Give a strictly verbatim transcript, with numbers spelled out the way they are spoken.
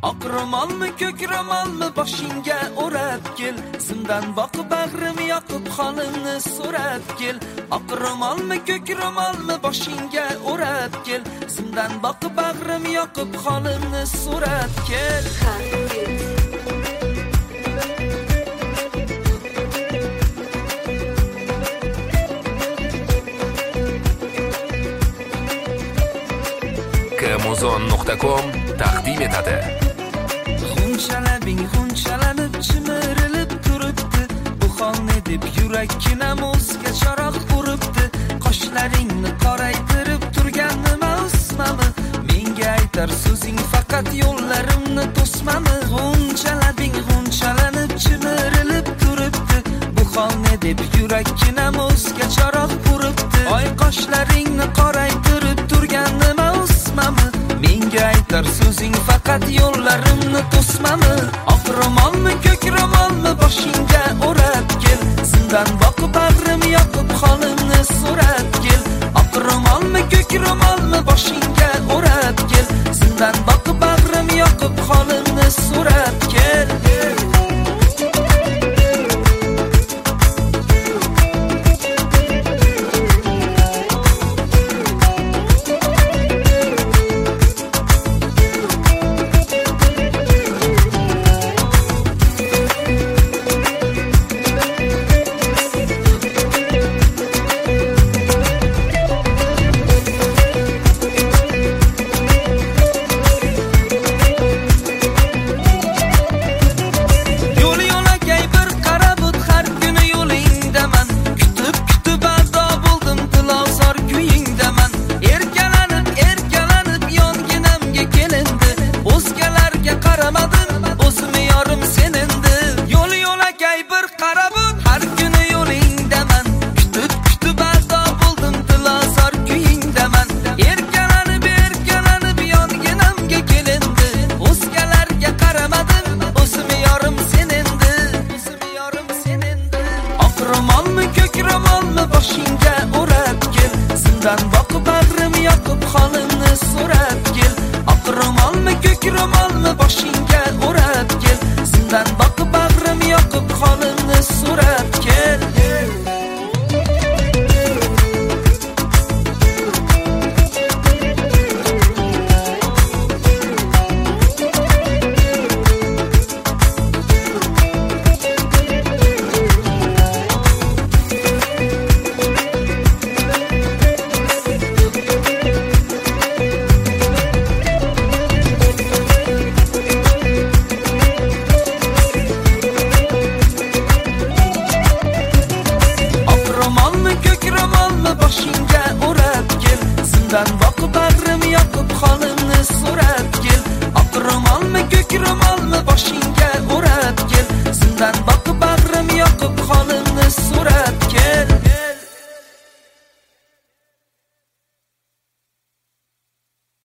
Oq ro'molmi, ko'k ro'molmi boshingga o'rab kel, zimdan boqib bag'rim yoqib holimni so'rab kel. Oq ro'molmi, ko'k ro'molmi boshingga o'rab kel, zimdan boqib bag'rim yoqib holimni so'rab kel. Amazon nuqta com taqdim etadi. G'unchalabing g'unchalanib chimirilib turibdi, bu hol ne deb yurakkinam o'zga charoq uribdi. Qoshlaringni qoraytirib turgan nima o'smami? Menga aytar so'zing faqat yo'llarimni to'smami? G'unchalabing g'unchalanib chimirilib turibdi, bu hol ne deb yurakkinam o'zga charoq uribdi. Oy qoshlaringni qoraytirib turgan nima o'smami? Menga aytar so'zing faqat yo'llarimni to'smami? Oq ro'molmi, ko'k ro'molmi boshingga o'rab kel, zimdan boqib bag'rim yoqib holimni so'rab kel. Oq ro'molmi, ko'k ro'molmi boshingga o'rab kel, zimdan boqib bag'rim yoqib holimni so'rab kel. Boshingga o'rab kel, zimdan boqib bag'rim yoqib holimni so'rab kel. Oq ro'molmi, ko'k ro'molmi boshingga o'rab kel, zimdan boqib bag'rim yoqib holimni so'rab kel. Boshingga o'rab kel, zimdan boqib bag'rim yoqib holimni so'rab kel. Oq ro'molmi, ko'k ro'molmi boshingga o'rab kel, zimdan boqib bag'rim yoqib holimni